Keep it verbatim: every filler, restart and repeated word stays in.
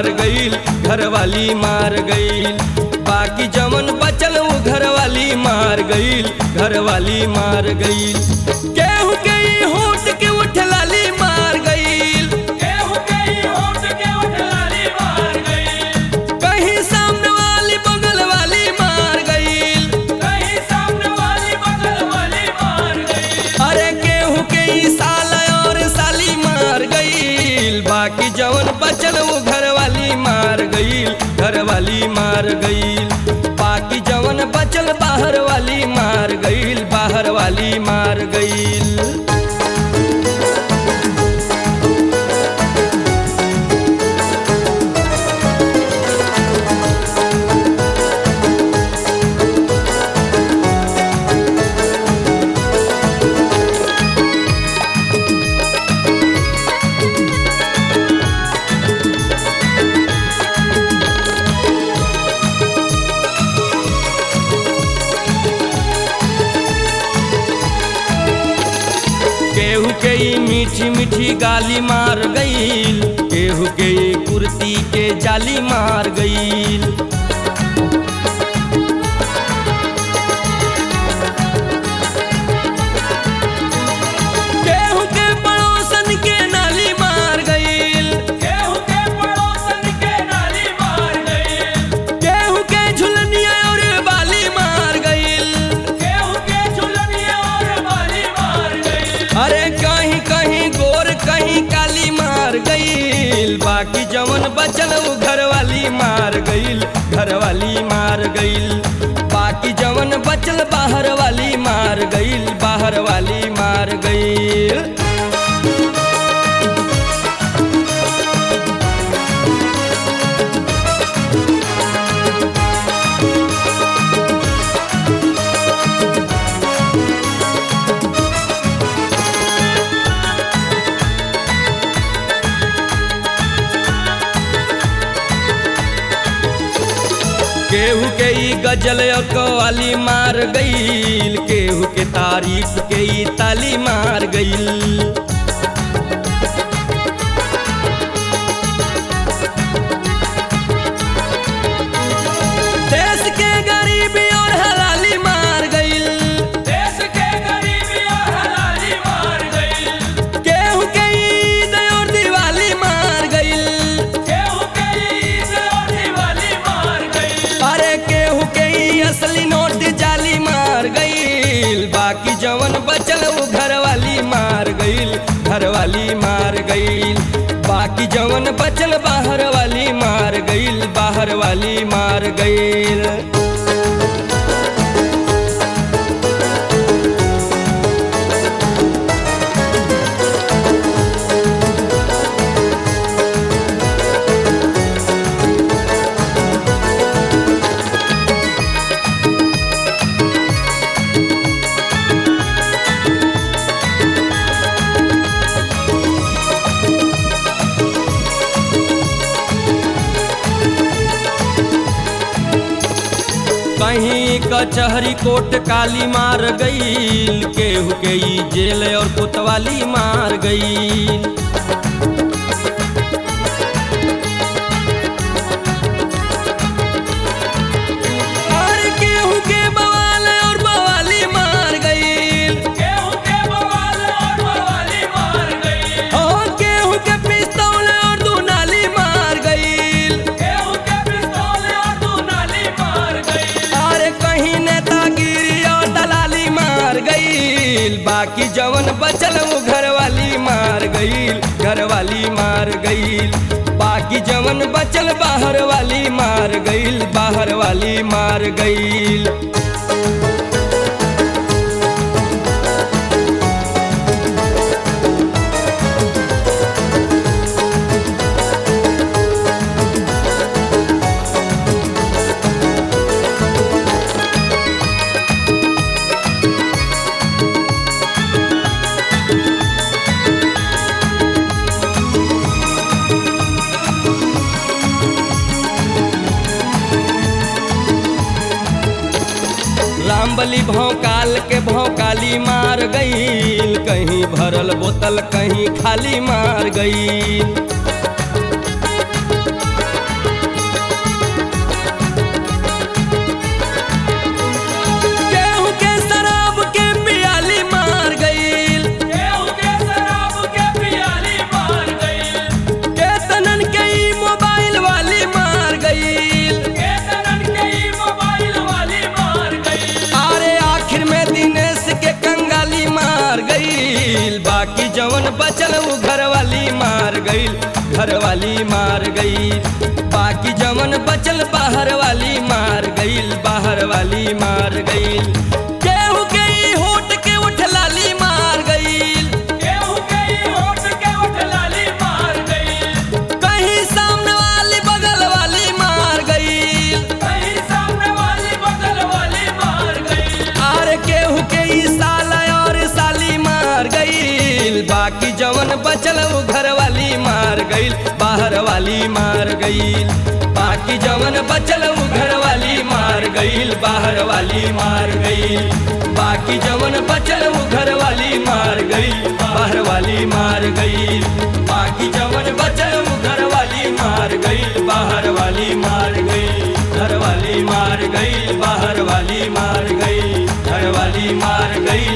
मार गईल, घरवाली मार गईल। बाकी जवन बचल वो घरवाली मार गईल, घरवाली मार गईल। केहू के ई होठ के उठलाली मार गईल, केहू के ई होठ के उठलाली मार गईल। कहीं सामने वाली बगल वाली मार गईल, कहीं सामने वाली बगल वाली मार गईल। अरे केहू के ई साला और साली मार गईल। बाकी जवन बचल वो घरवाली मार गईल, घरवाली मार गईल। बाकी जवन बचल बाहर वाली मार गईल, बाहर वाली मार गईल। केहू के ई मीठी मीठी गाली मार गईल, केहू के ई कुर्ती के जाली मार गईल। केहू के पड़ोसन के नाली मार गईल, केहू के पड़ोसन के नाली मार गईल। केहू के झुलनिया और बाली मार गईल। केहू के झुलनिया और बाली मार गईल। अरे कहीं कहीं गोर कहीं काली मार गईल। बाकी जवन बचल वो घरवाली मार गईल, घरवाली मार गईल। बाकी जवन बचल बाहर वाली मार गईल, बाहर वाली मार गईल। केहू के ई गजल और कवाली मार गईल, केहू के तारीफ के ई ताली मार गईल। देश के गरीबी और हलाली मार गईल, देश के गरीबी और हलाली मार गईल। केहू के ईद और दिवाली मार गईल। केहू के ईद और दिवाली मार गईल। अरे केहू के ई असली नोट जाली मार गईल। बाकी जवन बचल वो घरवाली मार गईल, घरवाली मार गईल। बाकी जवन बचल बाहर वाली मार गईल, बाहर वाली मार गईल। कहीं कचहरी कोर्ट काली मार गईल, केहू के ई जेल और कोतवाली मार गईल। और केहू के बवाल और बवाली मार गईल। केहू के बवाल और बवाली मार गईल। ओ केहू के पिस्तौल और दुनाली मार गईल। केहू के पिस्तौल और दुनाली मार गईल। अरे कहीं नेतागिरी और दलाली मार गईल। बाकी जवन बचल वो घरवाली मार गईल, घरवाली मार गईल। बाकी जवन बचल बाहर वाली मार गईल, बाहर वाली मार गईल। रामबली भौकाल के भौकाली मार गईल, कहीं भरल बोतल कहीं खाली मार गईल। बचल उ घरवाली मार गईल, घरवाली मार गईल। बाकी जवन बचल बाहर वाली मार गईल, बाहर वाली मार गईल। केहू के ई होठ के उठलाली मार गईल, केहू के ई होठ के उठलाली मार गईल। कहीं सामने वाली बगल वाली मार गईल, कहीं सामने वाली बगल वाली मार गईल। आर केहू के ई साला और साली मार गईल। बाकी जवन बचल उ घरवाली मार गईल, बाहर वाली मार गईल। बाकी जवन बचल उ घरवाली मार गईल, बाहर वाली मार गईल। बाकी जवन बचल उ घरवाली मार गईल, बाहर वाली मार गईल। बाकी जवन बचल उ घरवाली मार गईल, बाहर वाली मार गईल। घरवाली मार गईल, बाहर वाली मार गईल। घरवाली मार गईल,